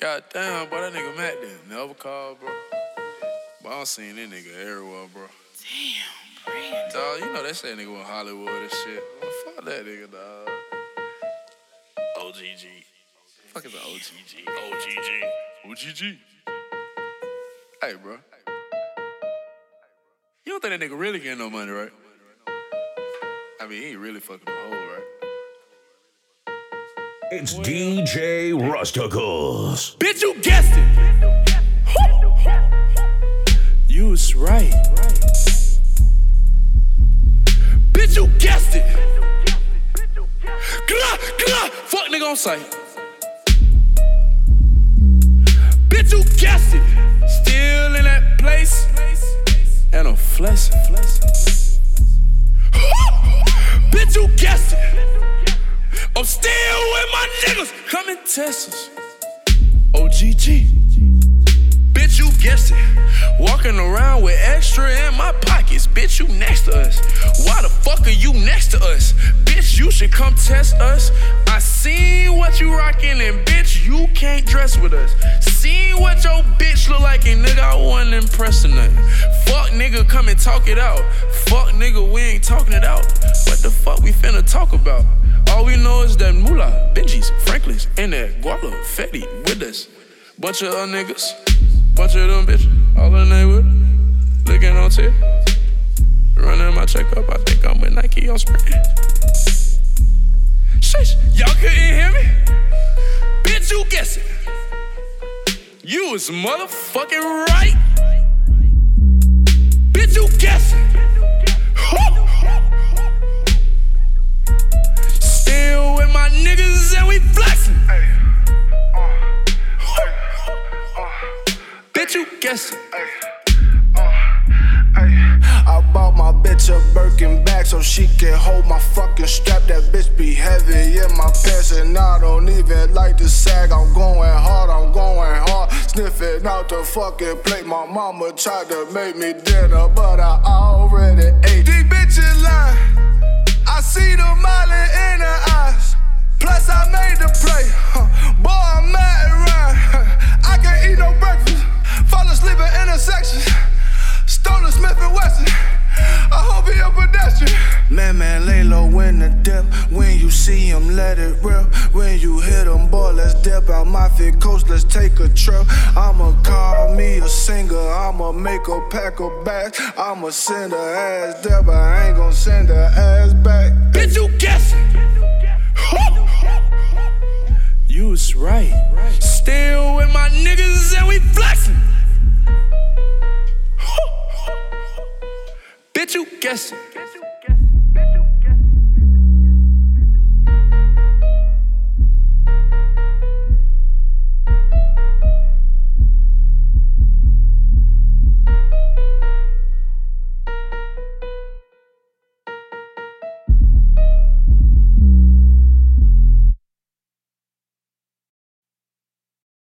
God damn, boy, that nigga Matt didn't never call, bro. But I don't seen that nigga everywhere, bro. Damn, Brandon. Dog, you know they say nigga in Hollywood and shit. Well, fuck that nigga, dog. OGG. Fuck is an OGG? OGG. Hey, bro. You don't think that nigga really getting no money, right? I mean, he ain't really fucking the hoe, right? It's DJ Rusticles. Bitch, you guessed it. You was right. Bitch, you guessed it. Fuck nigga on sight. Bitch, you guessed it. Still in that place. And I'm flexing. Bitch, you guessed it. I'm still with my niggas. Come and test us. OGG. Bitch, you guessed it. Walking around with extra in my pockets. Bitch, you next to us. Why the fuck are you next to us? Bitch, you should come test us. I seen what you rockin' and bitch, you can't dress with us. Seen what your bitch look like and nigga, I wasn't impressing nothing. Fuck nigga, come and talk it out. Fuck nigga, we ain't talking it out. What the fuck we finna talk about? All we know is that Moolah, Benjis, Franklins, and that Guala, Fetty with us. Bunch of niggas, bunch of them bitches, all in they with. Looking on tip, running my checkup, I think I'm with Nike on sprint. Shush, y'all couldn't hear me? Bitch, you guess it. You was motherfucking right. Bitch, you guess it. Still with my niggas and we flexing. Bitch, you guess it. I bought my bitch a Birkin bag so she can hold my fucking strap. That bitch be heavy in my pants and I don't even like to sag. I'm going hard, sniffing out the fucking plate. My mama tried to make me dinner, but I already ate. These bitches lying, I see the molly in her eyes. Plus I made the play, boy I'm mad and rhyme. I can't eat no breakfast, fall asleep in intersections. Stole a Smith & Wesson, I hope he a pedestrian. Man, lay low in the dip. When you see him, let it rip. When you hit him, boy, let's dip out my fit coast, let's take a trip. I'ma call me a singer, I'ma make her pack her bags. I'ma send her ass there, but I ain't gon' send her ass back. Bitch, you guessing. You was right. Still with my niggas and we flexing. Bitch, you guessing.